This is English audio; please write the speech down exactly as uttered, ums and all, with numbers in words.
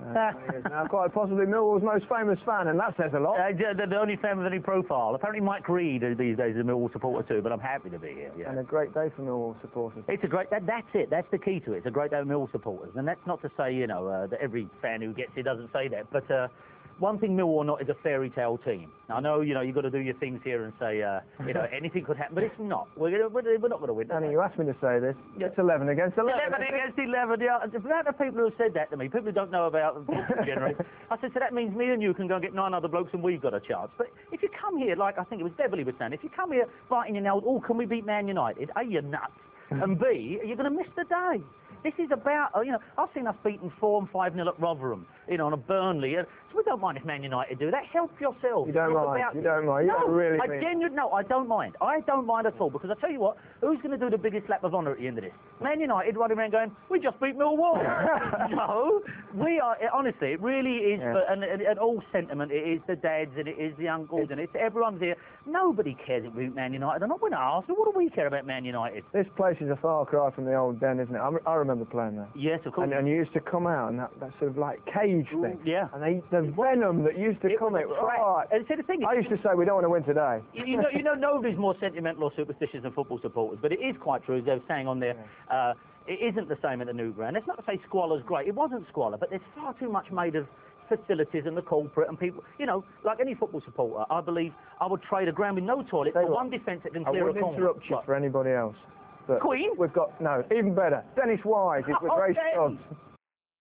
Uh, he is now quite possibly Millwall's most famous fan, and that says a lot. Uh, the, the only fan with any profile. Apparently Mike Reed these days is a Millwall supporter too, but I'm happy to be here. Yeah. And a great day for Millwall supporters. It's a great, that, that's it, that's the key to it. It's a great day for Millwall supporters. And that's not to say, you know, uh, that every fan who gets here doesn't say that, but uh, one thing Millwall not is a fairy tale team. I know, you know, you've got to do your things here and say, uh, you know, anything could happen, but it's not. We're, gonna, we're, we're not going to win. Danny, you asked me to say this. It's eleven against eleven. eleven against eleven, yeah. The amount of people who have said that to me, people who don't know about football generally, I said, so that means me and you can go and get nine other blokes and we've got a chance. But if you come here, like I think it was Beverley was saying, if you come here biting your nails, oh, can we beat Man United? A, you're nuts. And B, you're going to miss the day. This is about, you know, I've seen us beaten four and five nil at Rotherham, you know, on a Burnley. So we don't mind if Man United do that. Help yourself. You don't it's mind. About, you don't mind. You no, don't really I mean. genuinely, no, I don't mind. I don't mind at all, because I tell you what, who's going to do the biggest lap of honour at the end of this? Man United running around going, we just beat Millwall. No, we are, honestly, it really is, Yeah. for, and, and, and all sentiment, it is the dads and it is the uncles and it's everyone's here. Nobody cares if we beat Man United. And not when I ask, what do we care about Man United? This place is a far cry from the old Den, isn't it? I, I remember playing there. Yes, of course. And, and you used to come out and that, that sort of like cage thing. Yeah. And they, the venom that used to It come was out. a threat. Oh, And see, the thing is, I used to say we don't want to win today. You, you know, you know, nobody's more sentimental or superstitious than football supporters, but it is quite true, as they were saying on there, uh, it isn't the same at the new ground. It's not to say squalor's great. It wasn't squalor, but there's far too much made of facilities and the corporate and people. You know, like any football supporter, I believe I would trade a ground with no toilet for one defence that can I clear a wouldn't corner. interrupt you What? for anybody else. But Queen? We've got, no, even better. Dennis Wise is with Oh, Grace Dennis. Dodds.